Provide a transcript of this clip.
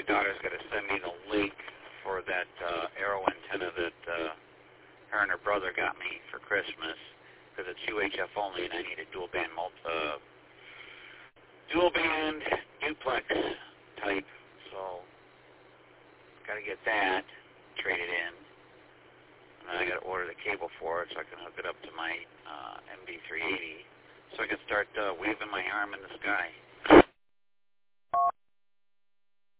my daughter's going to send me the link for that Arrow antenna that her and her brother got me for Christmas, because it's UHF only, and I need a dual band duplex type. So got to get that traded in, and then I got to order the cable for it so I can hook it up to my MD380, so I can start waving my arm in the sky.